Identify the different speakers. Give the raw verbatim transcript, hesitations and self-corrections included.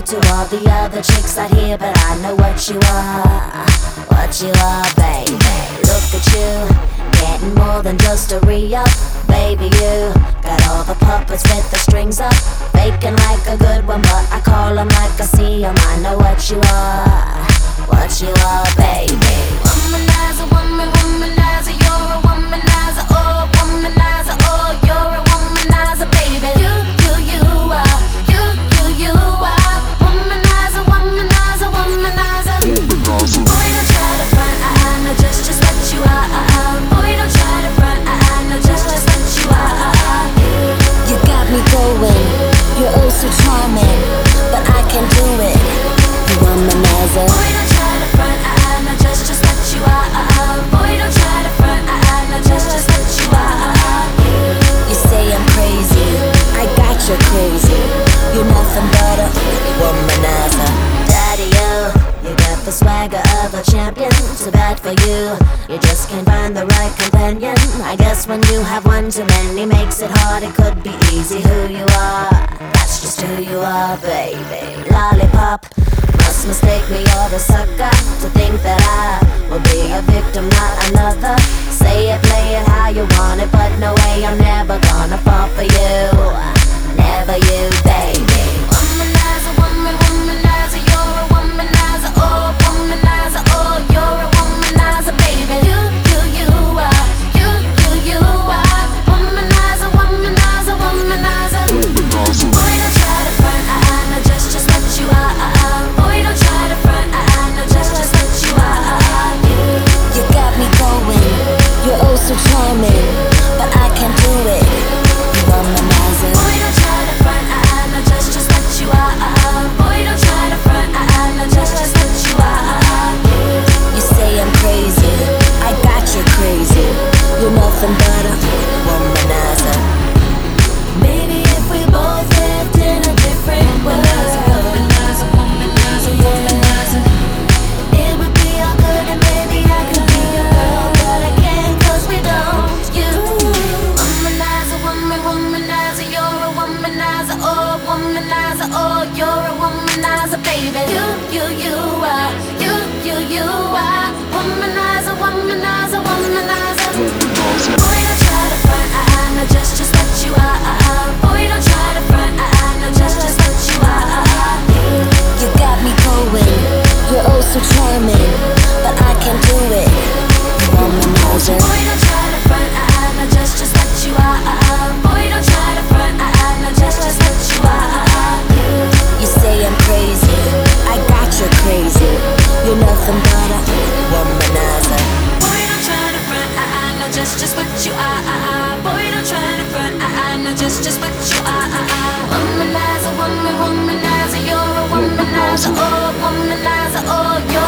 Speaker 1: to all the other chicks out here, but I know what you are, what you are, baby. Look at you, getting more than just a re-up. Baby, you got all the puppets with the strings up, faking like a good one, but I call them like I see them. I know what you are, what you are, baby. Womanizer, woman, womanizer, you're a womanizer, oh, womanizer, oh, you're a womanizer, baby. You, you, you are, you, you, you are, womanizer, womanizer, womanizer. Boy, don't try to front, I, I know just, just what you are, uh, uh. Boy, don't try to front, I, I know just, just what you are, uh, uh.
Speaker 2: You got me going, you're oh so charming, but I can do it, you womanizer.
Speaker 1: Boy, don't try to front, I, I know just, just what you are, uh, uh. Boy, don't try to front, I, I know just, just what you are, uh, uh.
Speaker 2: You say I'm crazy, I got you crazy, you're nothing but a womanizer.
Speaker 1: Daddy, you, you got the swagger of a champion. Too bad for you, you just can't find the right companion. I guess when you have one too many makes it hard. It could be easy who you are, that's just who you are, baby. Lollipop, must mistake me or a sucker to think that I will be a victim, not another. Say it, play it how you want it, but no way, I'm never gonna fall for you, never you, baby. Womanizer, woman, womanizer, you're a womanizer, oh, womanizer, oh, you're a womanizer, baby. You, you, you are, you, you, you are, womanizer, womanizer, womanizer. Boy, don't try to front, I, I know just, just what you are, uh, uh. Boy, don't try to front, I, I know just, just what you are, uh, uh.
Speaker 2: You got me going, you're oh so charming, but I can do it, you womanizer.
Speaker 1: Boy, don't try to front, I, I know just, just what you are, uh, uh. Boy, don't try to front, I, I know just, just what you are, uh, uh.
Speaker 2: You say I'm crazy, I got you crazy, you're nothing but a womanizer.
Speaker 1: Maybe if we both lived in a different world, womanizer, womanizer, womanizer, it would be all good and maybe I could be your girl, but I can't 'cause we don't. You, womanizer, woman, womanizer, you're a womanizer, oh, womanizer, oh, you're a womanizer, baby. You, you, you are, you, you, you are, womanizer, womanizer, womanizer. Boy, don't try to front, I, I know just, just what you are, uh, uh. Boy, don't try to front, I, I know just, just what you are, uh, uh.
Speaker 2: You got me going, you're oh so charming, but I can do it, you womanizer.
Speaker 1: Boy, don't try to front, I, I know just, just what you are, uh, uh. Boy, don't try to front, I, I know just, just what you are, uh, uh.
Speaker 2: You say I'm crazy, I got you crazy, you're nothing but a womanizer.
Speaker 1: Boy, don't try to front, I, I know just, just what you are, uh, uh. Boy, don't try to front, I, I know just, just what you are, uh, uh. Womanizer, woman, womanizer, you're a womanizer, oh, womanizer, oh, you're